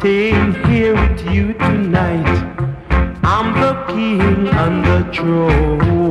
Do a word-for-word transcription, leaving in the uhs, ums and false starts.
staying here with you tonight. I'm the king on the throne.